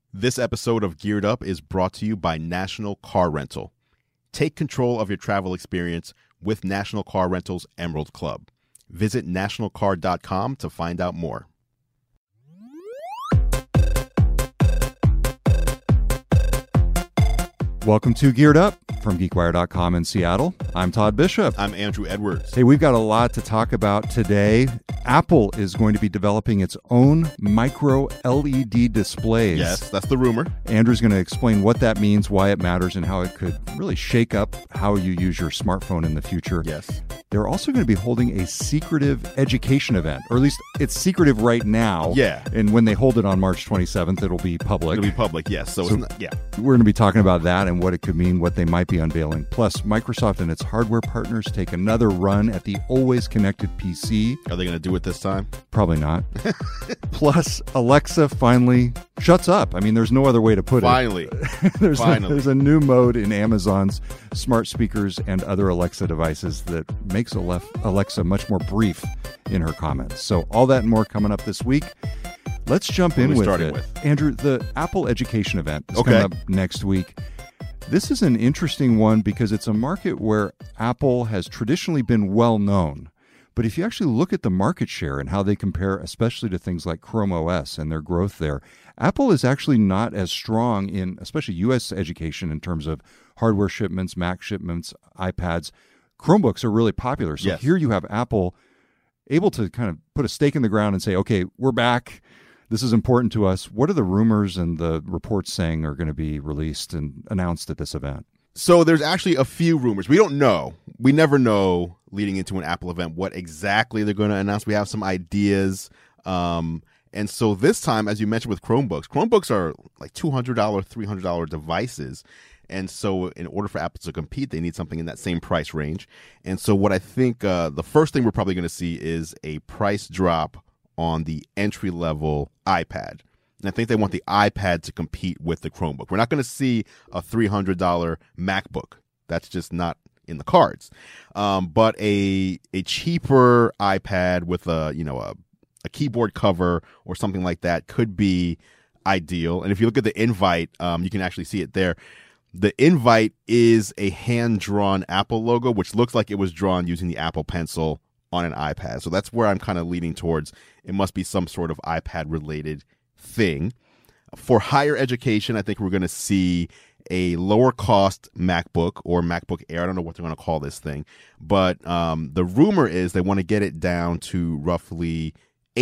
This episode of Geared Up is brought to you by National Car Rental. Take control of your travel experience with National Car Rental's Emerald Club. Visit nationalcar.com to find out more. Welcome to Geared Up from GeekWire.com in Seattle. I'm Todd Bishop. I'm Andrew Edwards. Hey, we've got a lot to talk about today. Apple is going to be developing its own micro LED displays. Yes, that's the rumor. Andrew's going to explain what that means, why it matters, and how it could really shake up how you use your smartphone in the future. Yes. They're also going to be holding a secretive education event, or at least it's secretive right now. Yeah. And when they hold it on March 27th, it'll be public. It'll be public, yes. So it's not, yeah. We're going to be talking about that and what it could mean, what they might be unveiling. Plus, Microsoft and its hardware partners take another run at the always connected PC. Are they going to do it this time? Probably not. Plus, Alexa finally shuts up. I mean, there's no other way to put Finally. it. There's a new mode in Amazon's smart speakers and other Alexa devices that makes Alexa much more brief in her comments. So all that and more coming up this week. Let's jump in with it. Andrew, the Apple Education event is coming up next week. This is an interesting one because it's a market where Apple has traditionally been well known. But if you actually look at the market share and how they compare, especially to things like Chrome OS and their growth there, Apple is actually not as strong in, especially U.S. education in terms of hardware shipments, Mac shipments, iPads. Chromebooks are really popular. So here you have Apple able to kind of put a stake in the ground and say, okay, we're back. This is important to us. What are the rumors and the reports saying are going to be released and announced at this event? So there's actually a few rumors. We don't know. We never know leading into an Apple event what exactly they're going to announce. We have some ideas. And so this time, as you mentioned with Chromebooks are like $200, $300 devices. And so in order for Apple to compete, they need something in that same price range. And so what I think the first thing we're probably going to see is a price drop on the entry-level iPad. And I think they want the iPad to compete with the Chromebook. We're not going to see a $300 MacBook. That's just not in the cards. But a cheaper iPad with a keyboard cover or something like that could be ideal. And if you look at the invite, you can actually see it there. The invite is a hand-drawn Apple logo, which looks like it was drawn using the Apple Pencil on an iPad. So that's where I'm kind of leaning towards. It must be some sort of iPad-related thing. For higher education, I think we're going to see a lower-cost MacBook or MacBook Air. I don't know what they're going to call this thing. But the rumor is they want to get it down to roughly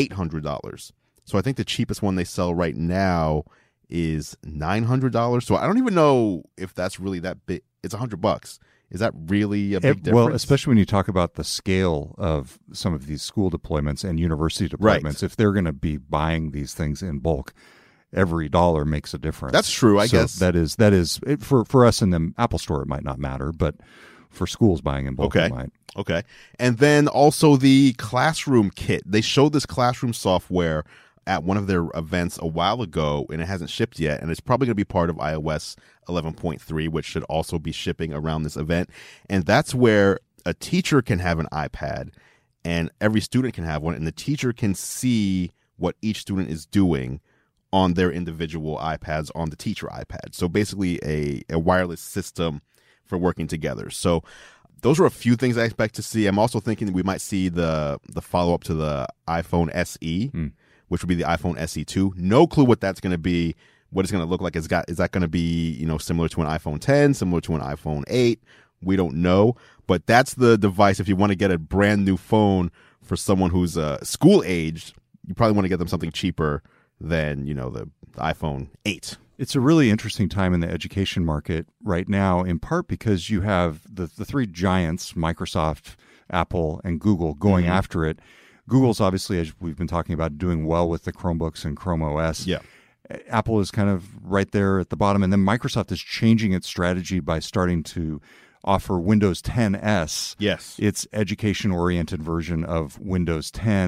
$800. So I think the cheapest one they sell right now is $900. So I don't even know if that's really that big. It's $100. Is that really a big difference? Well, especially when you talk about the scale of some of these school deployments and university deployments, right. If they're going to be buying these things in bulk, every dollar makes a difference. That's true, I guess. That is for us in the Apple Store, it might not matter, but for schools buying in bulk, it might. Okay. And then also the Classroom Kit. They showed this classroom software at one of their events a while ago, and it hasn't shipped yet, and it's probably going to be part of iOS 11.3, which should also be shipping around this event. And that's where a teacher can have an iPad, and every student can have one, and the teacher can see what each student is doing on their individual iPads on the teacher iPad. So basically a wireless system for working together. So those are a few things I expect to see. I'm also thinking that we might see the follow-up to the iPhone SE, which would be the iPhone SE 2. No clue what that's going to be, what it's going to look like. Is that going to be, similar to an iPhone 10, similar to an iPhone 8? We don't know. But that's the device. If you want to get a brand new phone for someone who's school-aged, you probably want to get them something cheaper than, the iPhone 8. It's a really interesting time in the education market right now, in part because you have the three giants, Microsoft, Apple, and Google, going after it. Google's obviously, as we've been talking about, doing well with the Chromebooks and Chrome OS. Yeah. Apple is kind of right there at the bottom. And then Microsoft is changing its strategy by starting to offer Windows 10 S. Yes. Its education-oriented version of Windows 10.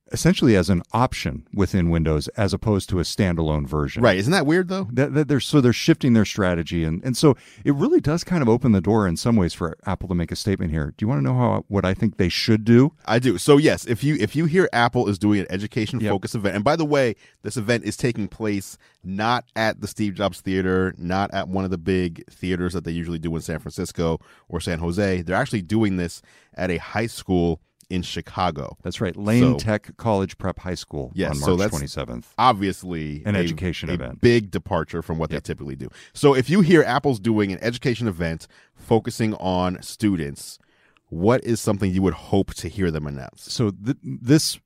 essentially as an option within Windows as opposed to a standalone version. Right. Isn't that weird, though? They're shifting their strategy. And so it really does kind of open the door in some ways for Apple to make a statement here. Do you want to know what I think they should do? I do. So, yes, if you hear Apple is doing an education-focused event, and by the way, this event is taking place not at the Steve Jobs Theater, not at one of the big theaters that they usually do in San Francisco or San Jose. They're actually doing this at a high school in Chicago. That's right. Lane Tech College Prep High School on March 27th. Obviously an education event. Big departure from what they typically do. So if you hear Apple's doing an education event focusing on students, what is something you would hope to hear them announce? So this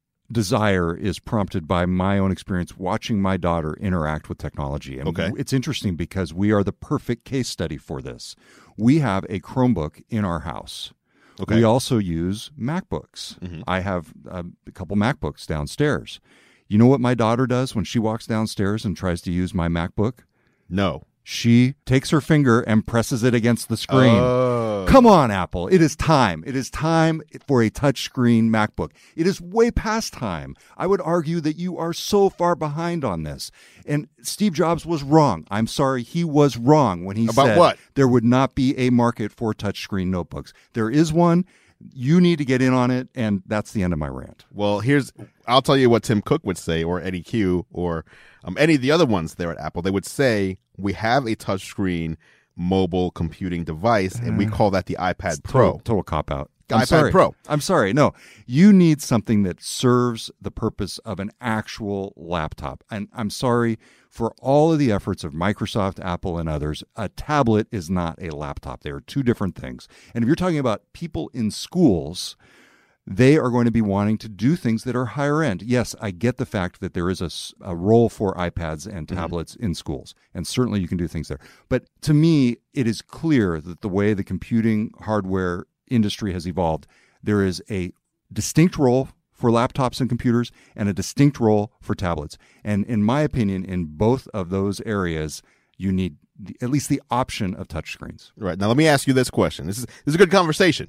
desire is prompted by my own experience watching my daughter interact with technology. And it's interesting because we are the perfect case study for this. We have a Chromebook in our house. Okay. We also use MacBooks. Mm-hmm. I have a couple MacBooks downstairs. You know what my daughter does when she walks downstairs and tries to use my MacBook? No. She takes her finger and presses it against the screen. Oh. Come on, Apple. It is time. It is time for a touchscreen MacBook. It is way past time. I would argue that you are so far behind on this. And Steve Jobs was wrong. I'm sorry, he was wrong when he said there would not be a market for touchscreen notebooks. There is one. You need to get in on it, and that's the end of my rant. Well, I'll tell you what Tim Cook would say, or Eddie Q, or any of the other ones there at Apple. They would say, we have a touchscreen mobile computing device, and we call that the iPad Pro. Total cop-out. iPad Pro. I'm sorry. No, you need something that serves the purpose of an actual laptop. And I'm sorry for all of the efforts of Microsoft, Apple, and others. A tablet is not a laptop. They are two different things. And if you're talking about people in schools, they are going to be wanting to do things that are higher end. Yes, I get the fact that there is a role for iPads and tablets in schools, and certainly you can do things there. But to me, it is clear that the way the computing hardware industry has evolved, there is a distinct role for laptops and computers and a distinct role for tablets. And in my opinion, in both of those areas, you need at least the option of touchscreens. Right. Now, let me ask you this question. This is a good conversation.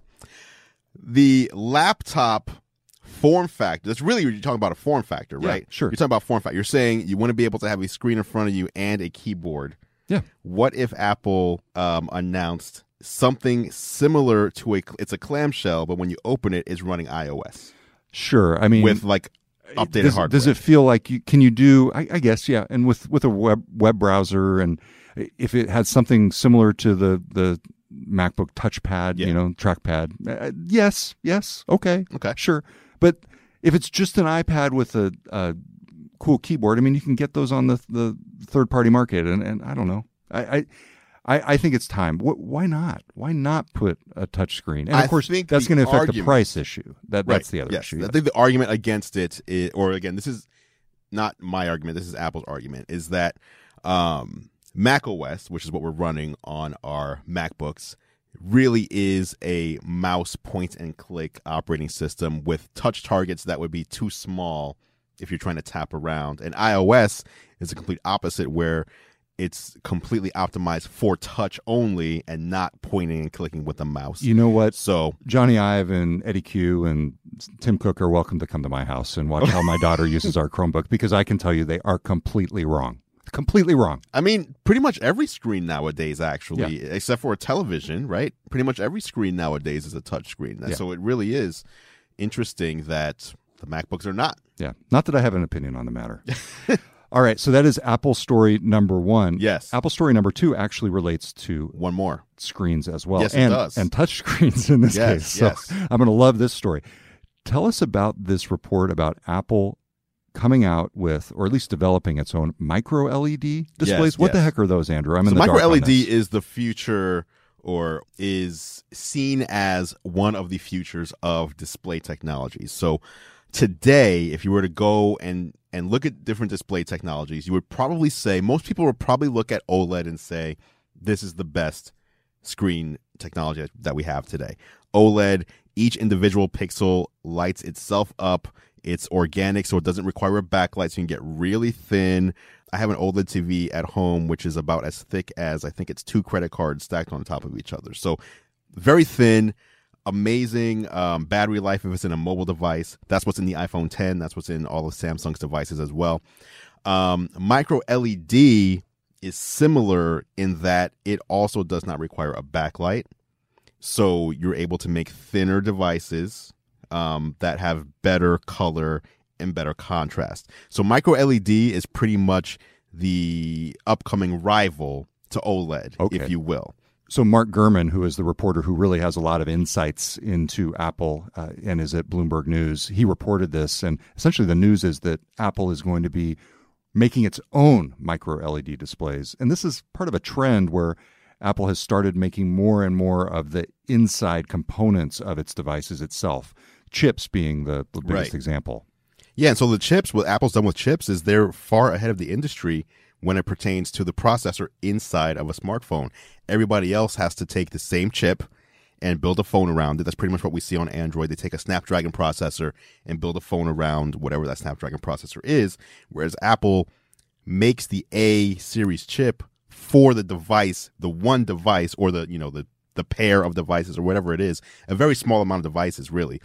The laptop form factor, that's really, you're talking about a form factor, right? Yeah, sure. You're talking about form factor. You're saying you want to be able to have a screen in front of you and a keyboard. Yeah. What if Apple announced something similar to it's a clamshell, but when you open it, it's running iOS? Sure. I mean, with like updated hardware. Does it feel like can you do, I guess, yeah. And with a web browser, and if it had something similar to the MacBook touchpad, trackpad. Yes. Okay. Sure. But if it's just an iPad with a cool keyboard, I mean, you can get those on the third-party market, and I don't know. I think it's time. Why not? Why not put a touchscreen? And of course, that's going to affect the price issue. That's the other issue. I think the argument against it, or again, this is not my argument. This is Apple's argument. Is that Mac OS, which is what we're running on our MacBooks, really is a mouse point and click operating system with touch targets that would be too small if you're trying to tap around. And iOS is the complete opposite, where it's completely optimized for touch only and not pointing and clicking with a mouse. You know what? So Johnny Ive and Eddie Q and Tim Cook are welcome to come to my house and watch how my daughter uses our Chromebook, because I can tell you they are completely wrong. Completely wrong. I mean, pretty much every screen nowadays, actually, except for a television, right? Pretty much every screen nowadays is a touch screen. Yeah. So it really is interesting that the MacBooks are not. Yeah. Not that I have an opinion on the matter. All right. So that is Apple story number one. Yes. Apple story number two actually relates to one more screens as well. Yes, it does. And touch screens in this case. So I'm going to love this story. Tell us about this report about Apple coming out with, or at least developing, its own micro LED displays. What the heck are those, Andrew? I'm in the dark on this. Micro LED is the future, or is seen as one of the futures of display technologies. So today, if you were to go and look at different display technologies, you would probably say, most people would probably look at OLED and say, this is the best screen technology that we have today. OLED, each individual pixel lights itself up. It's organic, so it doesn't require a backlight, so you can get really thin. I have an OLED TV at home, which is about as thick as, I think it's 2 credit cards stacked on top of each other. So very thin. amazing battery life if it's in a mobile device. That's what's in the iPhone 10. That's what's in all of Samsung's devices as well. Micro LED is similar in that it also does not require a backlight. So you're able to make thinner devices that have better color and better contrast. So micro LED is pretty much the upcoming rival to OLED, if you will. So Mark Gurman, who is the reporter who really has a lot of insights into Apple and is at Bloomberg News, he reported this. And essentially the news is that Apple is going to be making its own micro LED displays. And this is part of a trend where Apple has started making more and more of the inside components of its devices itself, chips being the biggest example. Yeah, and so the chips, what Apple's done with chips is they're far ahead of the industry when it pertains to the processor inside of a smartphone. Everybody else has to take the same chip and build a phone around it. That's pretty much what we see on Android. They take a Snapdragon processor and build a phone around whatever that Snapdragon processor is, whereas Apple makes the A series chip for the device, the one device, or the pair of devices or whatever it is, a very small amount of devices, really.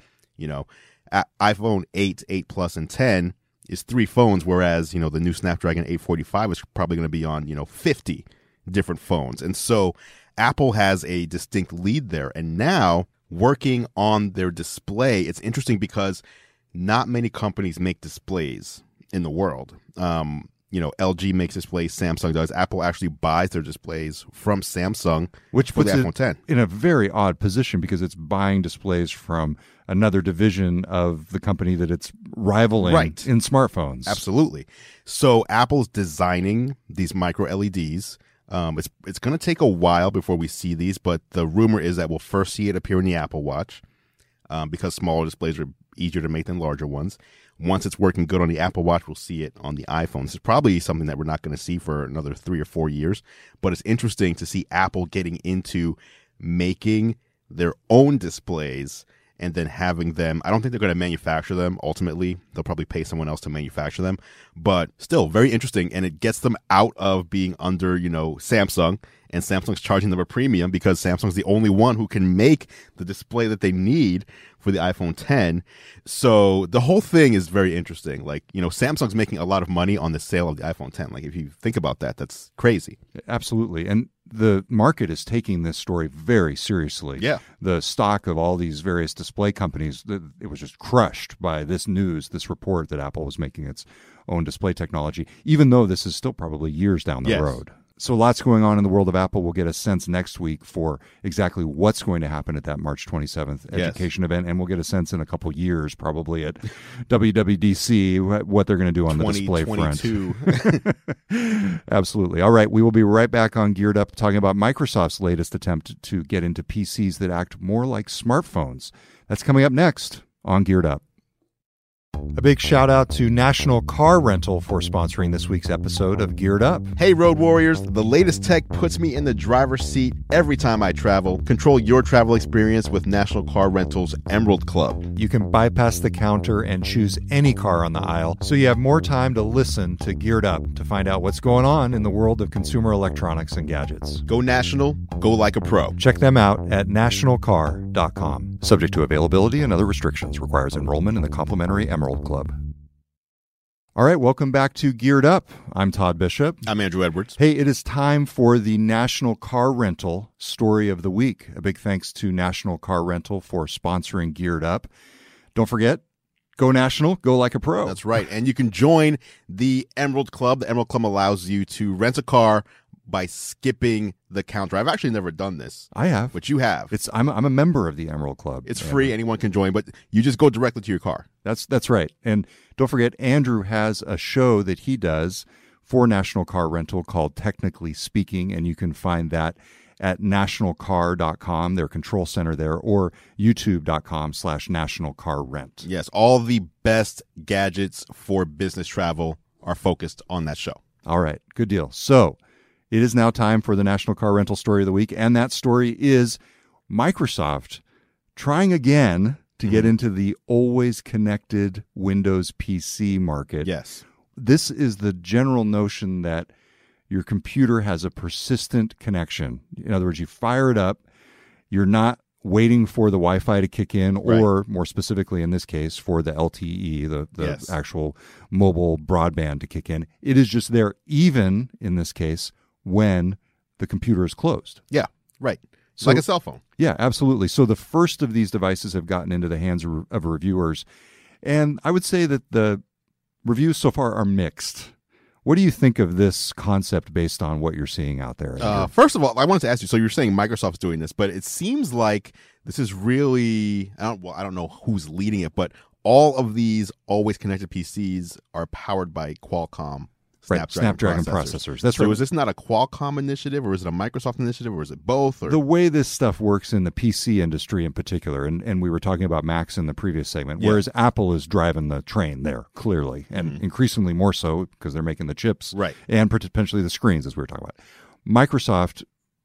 iPhone 8, 8 Plus, and 10 is 3 phones, whereas, the new Snapdragon 845 is probably going to be on, 50 different phones. And so Apple has a distinct lead there. And now working on their display, it's interesting because not many companies make displays in the world. LG makes displays, Samsung does. Apple actually buys their displays from Samsung, which puts the iPhone 10 in a very odd position because it's buying displays from another division of the company that it's rivaling in smartphones. Absolutely. So Apple's designing these micro LEDs. It's going to take a while before we see these, but the rumor is that we'll first see it appear in the Apple Watch because smaller displays are easier to make than larger ones. Once it's working good on the Apple Watch, we'll see it on the iPhone. This is probably something that we're not going to see for another 3 or 4 years, but it's interesting to see Apple getting into making their own displays and then having them. I don't think they're going to manufacture them ultimately. They'll probably pay someone else to manufacture them, but still very interesting. And it gets them out of being under, Samsung, and Samsung's charging them a premium because Samsung's the only one who can make the display that they need for the iPhone 10. So the whole thing is very interesting. Like, Samsung's making a lot of money on the sale of the iPhone 10. Like, if you think about that, that's crazy. Absolutely. And the market is taking this story very seriously. Yeah. The stock of all these various display companies, it was just crushed by this news, this report that Apple was making its own display technology, even though this is still probably years down the road. So lots going on in the world of Apple. We'll get a sense next week for exactly what's going to happen at that March 27th education event. And we'll get a sense in a couple years, probably at WWDC, what they're going to do on the display front. Absolutely. All right. We will be right back on Geared Up talking about Microsoft's latest attempt to get into PCs that act more like smartphones. That's coming up next on Geared Up. A big shout out to National Car Rental for sponsoring this week's episode of Geared Up. Hey, Road Warriors. The latest tech puts me in the driver's seat every time I travel. Control your travel experience with National Car Rental's Emerald Club. You can bypass the counter and choose any car on the aisle, so you have more time to listen to Geared Up to find out what's going on in the world of consumer electronics and gadgets. Go national. Go like a pro. Check them out at nationalcar.com. Subject to availability and other restrictions. Requires enrollment in the complimentary Emerald Club. All right, welcome back to Geared Up. I'm Todd Bishop. I'm Andrew Edwards. Hey, it is time for the National Car Rental Story of the Week. A big thanks to National Car Rental for sponsoring Geared Up. Don't forget, go national, go like a pro. That's right. And you can join the Emerald Club. The Emerald Club allows you to rent a car by skipping the counter. I've actually never done this. I have. But you have. I'm a member of the Emerald Club. It's free. Anyone can join, but you just go directly to your car. That's right. And don't forget, Andrew has a show that he does for National Car Rental called Technically Speaking, and you can find that at nationalcar.com, their control center there, or youtube.com/nationalcarrent. Yes, all the best gadgets for business travel are focused on that show. All right, good deal. So it is now time for the National Car Rental Story of the Week, and that story is Microsoft trying again to get into the always connected Windows PC market. Yes. This is the general notion that your computer has a persistent connection. In other words, you fire it up, you're not waiting for the Wi-Fi to kick in, or Right. more specifically in this case, for the LTE, the Yes. actual mobile broadband to kick in. It is just there, even in this case, when the computer is closed. Yeah, right. So- Like a cell phone. Yeah, absolutely. So the first of these devices have gotten into the hands of reviewers, and I would say that the reviews so far are mixed. What do you think of this concept based on what you're seeing out there? First of all, I wanted to ask you. So you're saying Microsoft's doing this, but it seems like this is really I don't know who's leading it, but all of these always connected PCs are powered by Qualcomm Snapdragon processors. That's so right. is this not a Qualcomm initiative, or is it a Microsoft initiative, or is it both? Or The way this stuff works in the PC industry in particular, and we were talking about Macs in the previous segment, Yeah. whereas Apple is driving the train there, clearly, and increasingly more so because they're making the chips Right. and potentially the screens, as we were talking about. Microsoft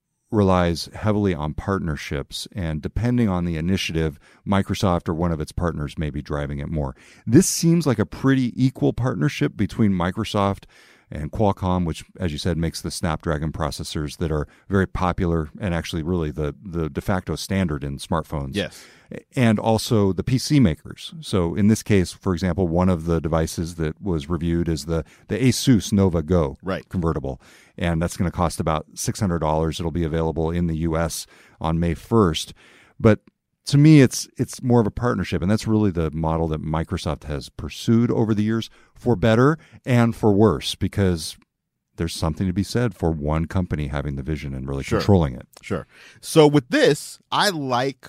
relies heavily on partnerships, and depending on the initiative, Microsoft or one of its partners may be driving it more. This seems like a pretty equal partnership between Microsoft and Qualcomm, which, as you said, makes the Snapdragon processors that are very popular and actually really the de facto standard in smartphones. Yes. And also the PC makers. So in this case, for example, one of the devices that was reviewed is the Asus Nova Go Right. convertible. And that's going to cost about $600. It'll be available in the U.S. on May 1st. But to me, it's more of a partnership, and that's really the model that Microsoft has pursued over the years, for better and for worse, because there's something to be said for one company having the vision and really Sure. controlling it. Sure. So with this, I like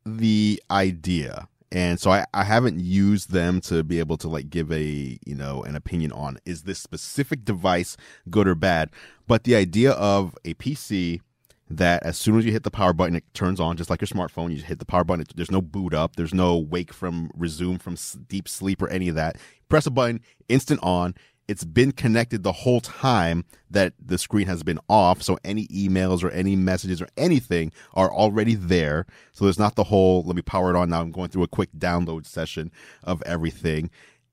the idea. And so I haven't used them to be able to like give an opinion on is this specific device good or bad. But the idea of a PC that as soon as you hit the power button, it turns on just like your smartphone. You hit the power button. There's no boot up. There's no resume from deep sleep or any of that. Press a button, instant on. It's been connected the whole time that the screen has been off. So any emails or any messages or anything are already there. So there's not the whole, let me power it on now. I'm going through a quick download session of everything.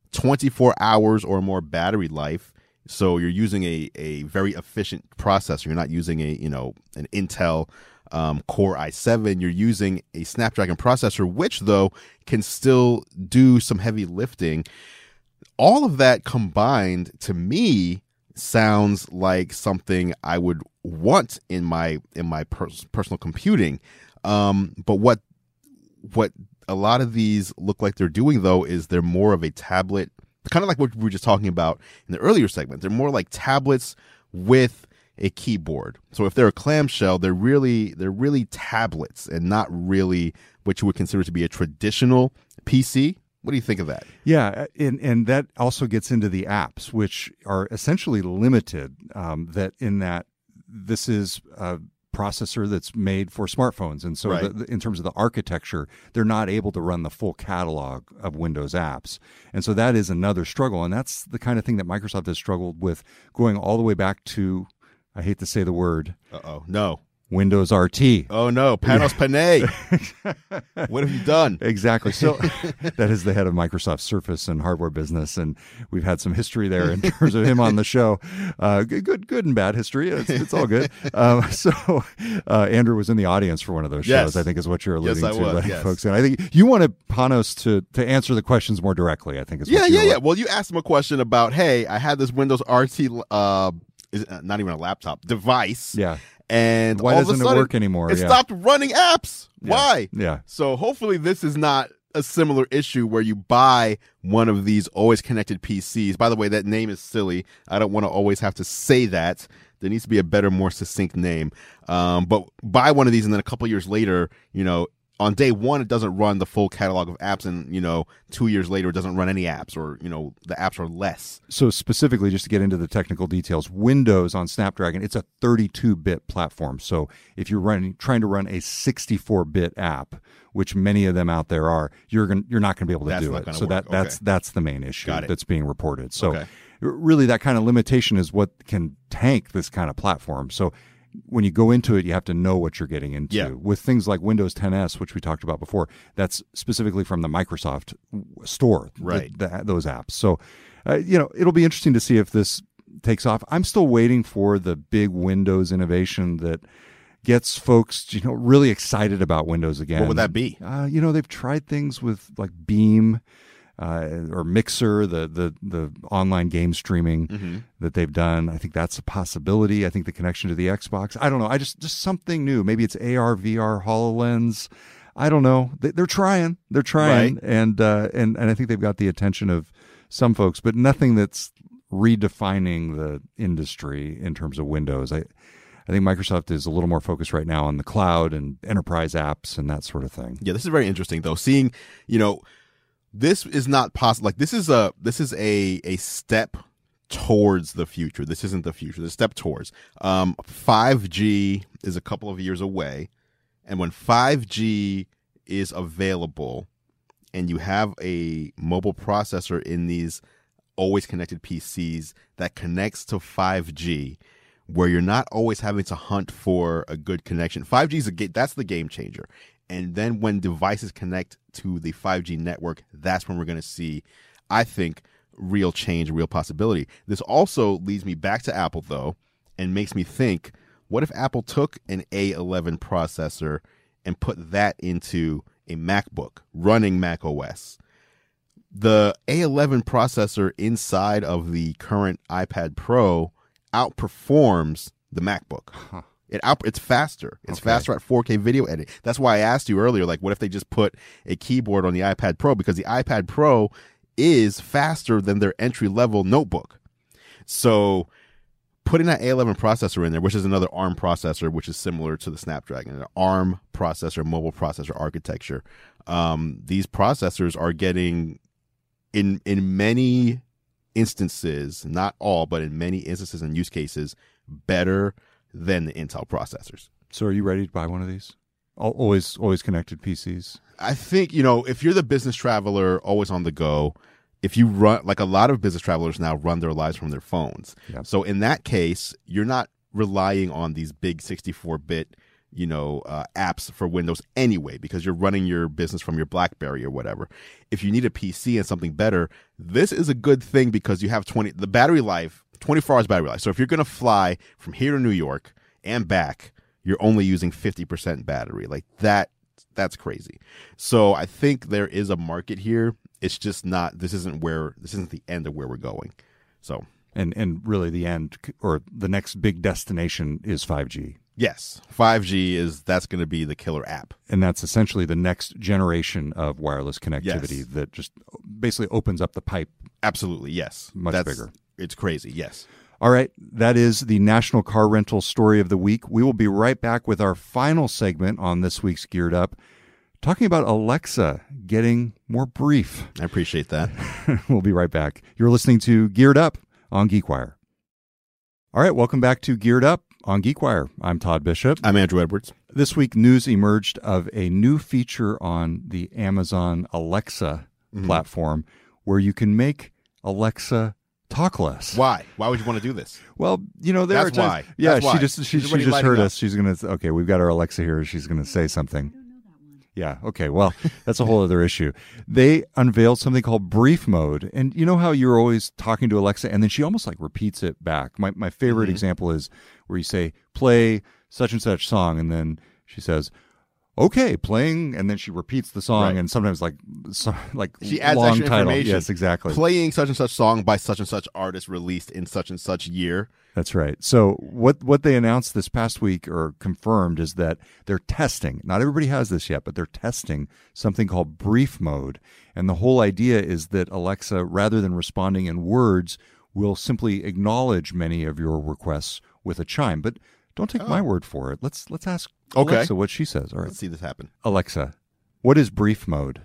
24 hours or more battery life. So you're using a very efficient processor. You're not using an Intel Core i7. You're using a Snapdragon processor, which though can still do some heavy lifting. All of that combined to me sounds like something I would want in my personal computing. But what a lot of these look like they're doing though is they're more of a tablet, kind of like what we were just talking about in the earlier segment. They're more like tablets with a keyboard. So if they're a clamshell, they're really tablets and not really what you would consider to be a traditional PC. What do you think of that? Yeah, and that also gets into the apps, which are essentially limited. That this is a processor that's made for smartphones, and so Right. in terms of the architecture, they're not able to run the full catalog of Windows apps, and so that is another struggle. And that's the kind of thing that Microsoft has struggled with, going all the way back to, I hate to say the word, No. Windows RT. Oh no, Panos Panay. What have you done? Exactly. So that is the head of Microsoft Surface and hardware business, and we've had some history there in terms of him on the show. Good and bad history. It's all good. So Andrew was in the audience for one of those shows. Yes. I think is what you're alluding Yes, I was, to, yes. folks. And I think you wanted Panos to answer the questions more directly. I think is what Yeah. Well, you asked him a question about, hey, I had this Windows RT, is it not even a laptop device. Yeah. And Why all of a doesn't it sudden, work anymore? It Yeah. stopped running apps. Why? Yeah. So hopefully this is not a similar issue where you buy one of these always connected PCs. By the way, that name is silly. I don't want to always have to say that. There needs to be a better, more succinct name. But buy one of these and then a couple years later, on day one, it doesn't run the full catalog of apps. And, 2 years later, it doesn't run any apps or, the apps are less. So specifically, just to get into the technical details, Windows on Snapdragon, it's a 32-bit platform. So if you're trying to run a 64-bit app, which many of them out there are, you're not going to be able to That's do not it. gonna So work. that's the main issue Got it. that's being reported. So Okay. really, that kind of limitation is what can tank this kind of platform. So when you go into it, you have to know what you're getting into. Yeah. With things like Windows 10s, which we talked about before, that's specifically from the Microsoft store, Right. those apps. So, it'll be interesting to see if this takes off. I'm still waiting for the big Windows innovation that gets folks, really excited about Windows again. What would that be? They've tried things with like Beam or Mixer, the online game streaming that they've done. I think that's a possibility. I think the connection to the Xbox. I don't know. Just something new. Maybe it's AR, VR, HoloLens. I don't know. They're trying. Right. And I think they've got the attention of some folks, but nothing that's redefining the industry in terms of Windows. I think Microsoft is a little more focused right now on the cloud and enterprise apps and that sort of thing. Yeah, this is very interesting though. Seeing, this is not possible. Like this is a step towards the future. This isn't the future. This is a step towards. 5G is a couple of years away, and when 5G is available, and you have a mobile processor in these always connected PCs that connects to 5G, where you're not always having to hunt for a good connection. 5G that's the game changer. And then when devices connect to the 5G network, that's when we're going to see, I think, real change, real possibility. This also leads me back to Apple, though, and makes me think, what if Apple took an A11 processor and put that into a MacBook running Mac OS? The A11 processor inside of the current iPad Pro outperforms the MacBook. Huh. It's faster. It's faster at 4K video editing. That's why I asked you earlier, like, what if they just put a keyboard on the iPad Pro? Because the iPad Pro is faster than their entry-level notebook. So putting that A11 processor in there, which is another ARM processor, which is similar to the Snapdragon, an ARM processor, mobile processor architecture, these processors are getting, in many instances, not all, but in many instances and use cases, better than the Intel processors. So are you ready to buy one of these? Always connected PCs? I think, if you're the business traveler always on the go, if you run, like a lot of business travelers now run their lives from their phones. Yeah. So in that case, you're not relying on these big 64-bit, apps for Windows anyway, because you're running your business from your BlackBerry or whatever. If you need a PC and something better, this is a good thing because you have the battery life, 24 hours battery life. So if you're going to fly from here to New York and back, you're only using 50% battery. Like that's crazy. So I think there is a market here. It's just not, this isn't the end of where we're going. So. And really the end or the next big destination is 5G. Yes. 5G that's going to be the killer app. And that's essentially the next generation of wireless connectivity that just basically opens up the pipe. Absolutely. Yes. Much bigger. It's crazy. Yes. All right. That is the National Car Rental Story of the Week. We will be right back with our final segment on this week's Geared Up, talking about Alexa getting more brief. I appreciate that. We'll be right back. You're listening to Geared Up on GeekWire. All right. Welcome back to Geared Up on GeekWire. I'm Todd Bishop. I'm Andrew Edwards. This week, news emerged of a new feature on the Amazon Alexa platform where you can make Alexa talk less. Why? Why would you want to do this? Well, there are times. Why. Yeah, That's why. she just heard us. She's going to, okay, we've got our Alexa here. She's going to say something. Yeah, okay, well, that's a whole other issue. They unveiled something called brief mode. And you know how you're always talking to Alexa and then she almost like repeats it back. My favorite example is where you say, play such and such song, and then she says, okay, playing, and then she repeats the song, and sometimes like she adds long extra title. information. Yes, exactly. Playing such and such song by such and such artist released in such and such year. That's right. So what they announced this past week or confirmed is that they're testing. Not everybody has this yet, but they're testing something called brief mode. And the whole idea is that Alexa, rather than responding in words, will simply acknowledge many of your requests with a chime. But don't take my word for it. Let's ask Alexa what she says. All right. Let's see this happen. Alexa, what is brief mode?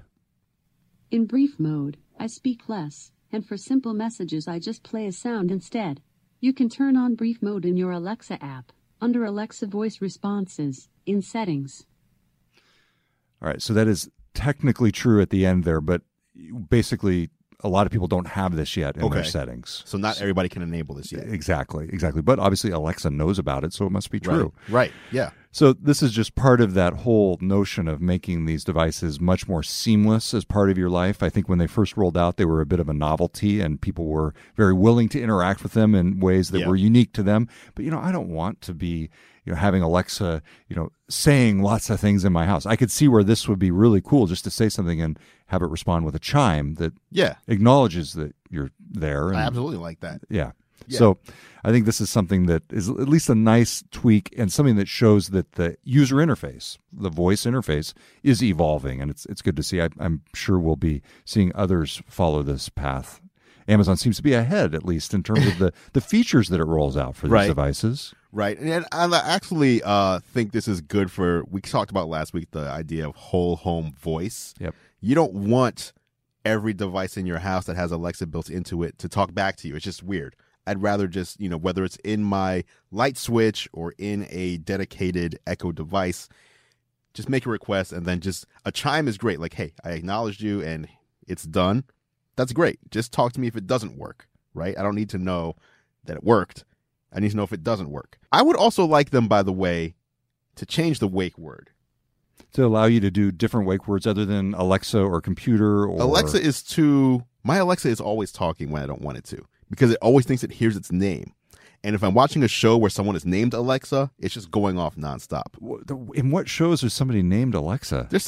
In brief mode, I speak less, and for simple messages I just play a sound instead. You can turn on brief mode in your Alexa app, under Alexa voice responses, in settings. All right, so that is technically true at the end there, but basically a lot of people don't have this yet in their Okay. settings. So not everybody can enable this yet. Exactly. But obviously Alexa knows about it, so it must be true. Right. Yeah. So this is just part of that whole notion of making these devices much more seamless as part of your life. I think when they first rolled out, they were a bit of a novelty, and people were very willing to interact with them in ways that Yeah. were unique to them. But, I don't want to be, having Alexa, saying lots of things in my house. I could see where this would be really cool, just to say something and have it respond with a chime that Yeah. acknowledges that you're there. And, I absolutely like that. yeah. Yeah. So I think this is something that is at least a nice tweak and something that shows that the user interface, the voice interface, is evolving, and it's good to see. I'm sure we'll be seeing others follow this path. Amazon seems to be ahead, at least in terms of the features that it rolls out for these Right. devices. Right. And I actually think this is good for, we talked about last week, the idea of whole home voice. Yep. You don't want every device in your house that has Alexa built into it to talk back to you. It's just weird. I'd rather just, whether it's in my light switch or in a dedicated Echo device, just make a request, and then just a chime is great. Like, hey, I acknowledged you and it's done. That's great. Just talk to me if it doesn't work, right? I don't need to know that it worked. I need to know if it doesn't work. I would also like them, by the way, to change the wake word. To allow you to do different wake words other than Alexa or computer or... My Alexa is always talking when I don't want it to, because it always thinks it hears its name. And if I'm watching a show where someone is named Alexa, it's just going off nonstop. In what shows is somebody named Alexa? There's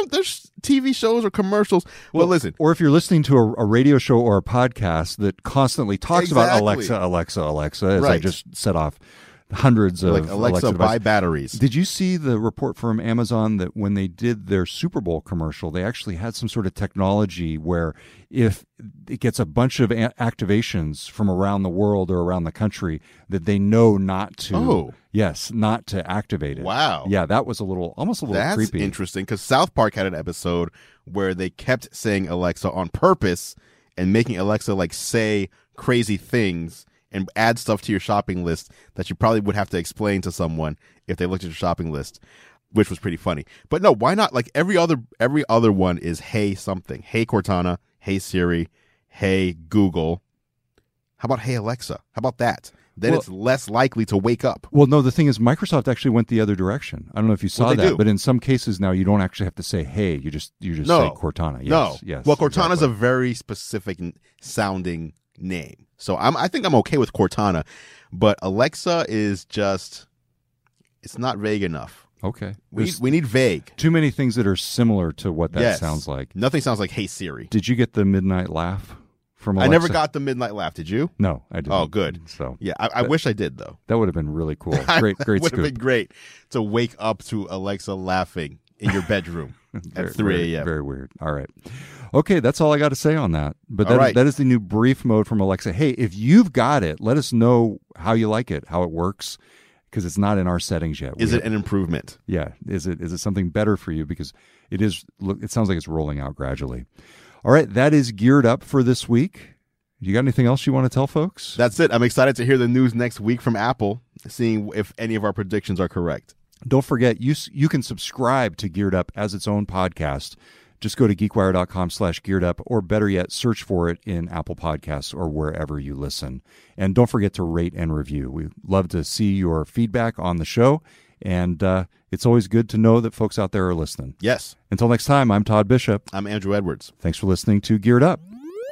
TV shows or commercials. Well, listen. Or if you're listening to a radio show or a podcast that constantly talks about Exactly. Alexa, as I Right. just set off hundreds of Like Alexa buy devices. batteries. Did you see the report from Amazon that when they did their Super Bowl commercial, they actually had some sort of technology where if it gets a bunch of activations from around the world or around the country, that they know not to, not to activate it. Wow. Yeah, that was almost a little That's creepy. interesting, because South Park had an episode where they kept saying Alexa on purpose and making Alexa say crazy things and add stuff to your shopping list that you probably would have to explain to someone if they looked at your shopping list, which was pretty funny. But no, why not? Every other one is hey something. Hey Cortana, hey Siri, hey Google. How about hey Alexa? How about that? Then it's less likely to wake up. Well, no, the thing is Microsoft actually went the other direction. I don't know if you saw What'd they that, do? but in some cases now you don't actually have to say hey, you just say Cortana. Yes, No. yes. Well, Cortana's exactly. a very specific sounding name. So I think I'm okay with Cortana, but Alexa is just, it's not vague enough. Okay. We need vague. Too many things that are similar to what that Yes. sounds like. Nothing sounds like hey Siri. Did you get the midnight laugh from Alexa? I never got the midnight laugh. Did you? No, I didn't. Oh, good. So Yeah, I wish I did though. that would have been really cool. Great Would have scoop. been great to wake up to Alexa laughing in your bedroom at 3 Very, a.m. very weird. All right. Okay, that's all I got to say on that. But All right. that is the new brief mode from Alexa. Hey, if you've got it, let us know how you like it, how it works, because it's not in our settings yet. Is it an improvement? Yeah. Is it something better for you? Because it is. Look, it sounds like it's rolling out gradually. All right, that is Geared Up for this week. You got anything else you want to tell folks? That's it. I'm excited to hear the news next week from Apple, seeing if any of our predictions are correct. Don't forget, you can subscribe to Geared Up as its own podcast. Just go to geekwire.com/gearedup, or better yet, search for it in Apple Podcasts or wherever you listen. And don't forget to rate and review. We love to see your feedback on the show, and it's always good to know that folks out there are listening. Yes. Until next time, I'm Todd Bishop. I'm Andrew Edwards. Thanks for listening to Geared Up.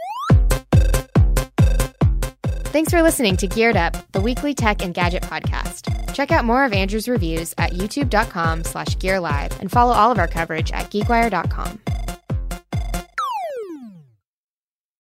Thanks for listening to Geared Up, the weekly tech and gadget podcast. Check out more of Andrew's reviews at youtube.com/gearlive and follow all of our coverage at geekwire.com.